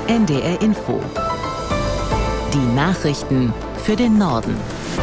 NDR Info. Die Nachrichten für den Norden.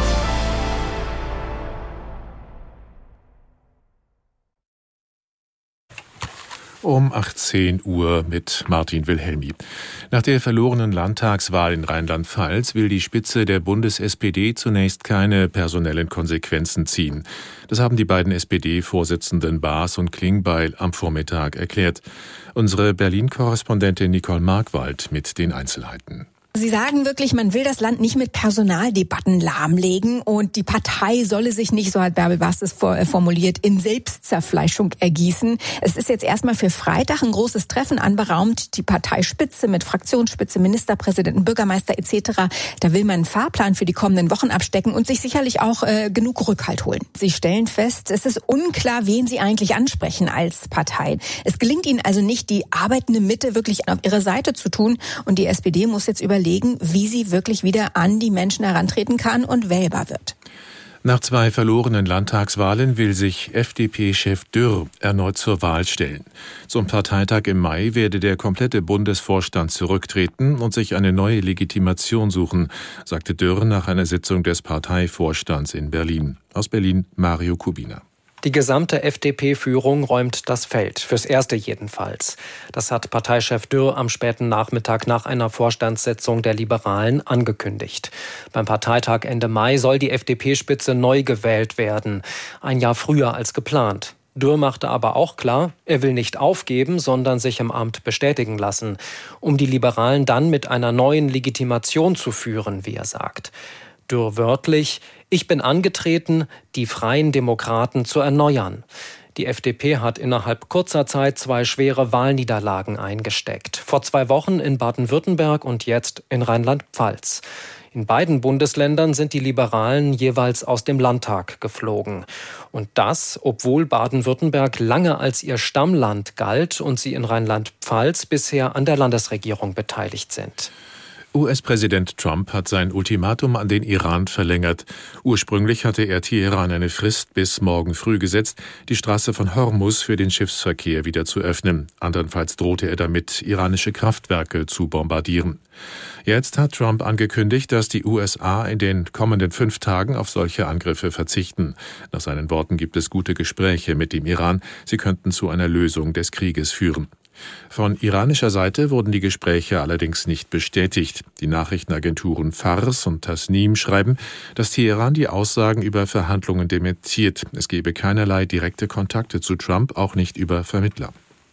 Um 18 Uhr mit Martin Wilhelmi. Nach der verlorenen Landtagswahl in Rheinland-Pfalz will die Spitze der Bundes-SPD zunächst keine personellen Konsequenzen ziehen. Das haben die beiden SPD-Vorsitzenden Baas und Klingbeil am Vormittag erklärt. Unsere Berlin-Korrespondentin Nicole Markwald mit den Einzelheiten. Sie sagen wirklich, man will das Land nicht mit Personaldebatten lahmlegen und die Partei solle sich nicht, so hat Bärbel Baas es formuliert, in Selbstzerfleischung ergießen. Es ist jetzt erstmal für Freitag ein großes Treffen anberaumt. Die Parteispitze mit Fraktionsspitze, Ministerpräsidenten, Bürgermeister etc. Da will man einen Fahrplan für die kommenden Wochen abstecken und sich sicherlich auch genug Rückhalt holen. Sie stellen fest, es ist unklar, wen sie eigentlich ansprechen als Partei. Es gelingt ihnen also nicht, die arbeitende Mitte wirklich auf ihre Seite zu tun und die SPD muss jetzt überlegen, wie sie wirklich wieder an die Menschen herantreten kann und wählbar wird. Nach 2 verlorenen Landtagswahlen will sich FDP-Chef Dürr erneut zur Wahl stellen. Zum Parteitag im Mai werde der komplette Bundesvorstand zurücktreten und sich eine neue Legitimation suchen, sagte Dürr nach einer Sitzung des Parteivorstands in Berlin. Aus Berlin Mario Kubina. Die gesamte FDP-Führung räumt das Feld, fürs Erste jedenfalls. Das hat Parteichef Dürr am späten Nachmittag nach einer Vorstandssitzung der Liberalen angekündigt. Beim Parteitag Ende Mai soll die FDP-Spitze neu gewählt werden, ein Jahr früher als geplant. Dürr machte aber auch klar, er will nicht aufgeben, sondern sich im Amt bestätigen lassen, um die Liberalen dann mit einer neuen Legitimation zu führen, wie er sagt. Dürr wörtlich: Ich bin angetreten, die Freien Demokraten zu erneuern. Die FDP hat innerhalb kurzer Zeit 2 schwere Wahlniederlagen eingesteckt. Vor 2 Wochen in Baden-Württemberg und jetzt in Rheinland-Pfalz. In beiden Bundesländern sind die Liberalen jeweils aus dem Landtag geflogen. Und das, obwohl Baden-Württemberg lange als ihr Stammland galt und sie in Rheinland-Pfalz bisher an der Landesregierung beteiligt sind. US-Präsident Trump hat sein Ultimatum an den Iran verlängert. Ursprünglich hatte er Teheran eine Frist bis morgen früh gesetzt, die Straße von Hormuz für den Schiffsverkehr wieder zu öffnen. Andernfalls drohte er damit, iranische Kraftwerke zu bombardieren. Jetzt hat Trump angekündigt, dass die USA in den kommenden 5 Tagen auf solche Angriffe verzichten. Nach seinen Worten gibt es gute Gespräche mit dem Iran. Sie könnten zu einer Lösung des Krieges führen. Von iranischer Seite wurden die Gespräche allerdings nicht bestätigt. Die Nachrichtenagenturen Fars und Tasnim schreiben, dass Teheran die Aussagen über Verhandlungen dementiert. Es gebe keinerlei direkte Kontakte zu Trump, auch nicht über Vermittler.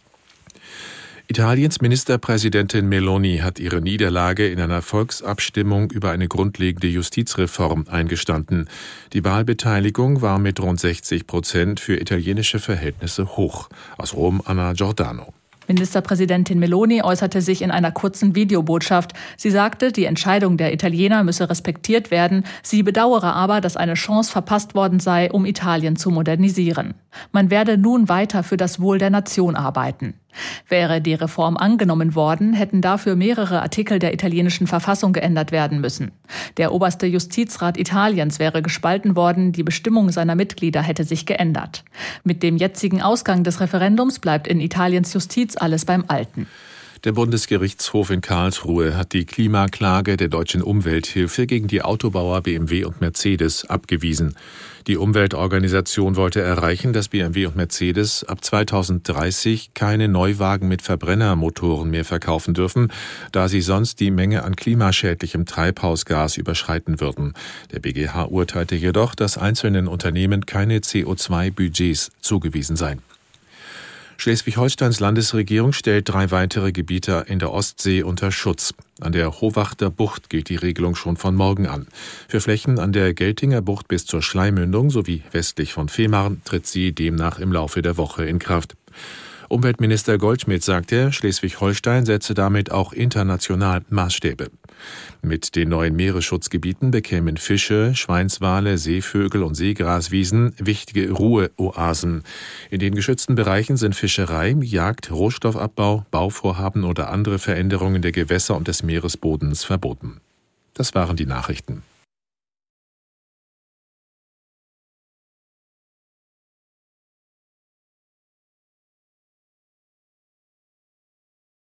Italiens Ministerpräsidentin Meloni hat ihre Niederlage in einer Volksabstimmung über eine grundlegende Justizreform eingestanden. Die Wahlbeteiligung war mit rund 60% für italienische Verhältnisse hoch. Aus Rom Anna Giordano. Ministerpräsidentin Meloni äußerte sich in einer kurzen Videobotschaft. Sie sagte, die Entscheidung der Italiener müsse respektiert werden. Sie bedauere aber, dass eine Chance verpasst worden sei, um Italien zu modernisieren. Man werde nun weiter für das Wohl der Nation arbeiten. Wäre die Reform angenommen worden, hätten dafür mehrere Artikel der italienischen Verfassung geändert werden müssen. Der oberste Justizrat Italiens wäre gespalten worden, die Bestimmung seiner Mitglieder hätte sich geändert. Mit dem jetzigen Ausgang des Referendums bleibt in Italiens Justiz alles beim Alten. Der Bundesgerichtshof in Karlsruhe hat die Klimaklage der Deutschen Umwelthilfe gegen die Autobauer BMW und Mercedes abgewiesen. Die Umweltorganisation wollte erreichen, dass BMW und Mercedes ab 2030 keine Neuwagen mit Verbrennermotoren mehr verkaufen dürfen, da sie sonst die Menge an klimaschädlichem Treibhausgas überschreiten würden. Der BGH urteilte jedoch, dass einzelnen Unternehmen keine CO2-Budgets zugewiesen seien. Schleswig-Holsteins Landesregierung stellt 3 weitere Gebiete in der Ostsee unter Schutz. An der Hohwachter Bucht gilt die Regelung schon von morgen an. Für Flächen an der Geltinger Bucht bis zur Schleimündung sowie westlich von Fehmarn tritt sie demnach im Laufe der Woche in Kraft. Umweltminister Goldschmidt sagte, Schleswig-Holstein setze damit auch international Maßstäbe. Mit den neuen Meeresschutzgebieten bekämen Fische, Schweinswale, Seevögel und Seegraswiesen wichtige Ruheoasen. In den geschützten Bereichen sind Fischerei, Jagd, Rohstoffabbau, Bauvorhaben oder andere Veränderungen der Gewässer und des Meeresbodens verboten. Das waren die Nachrichten.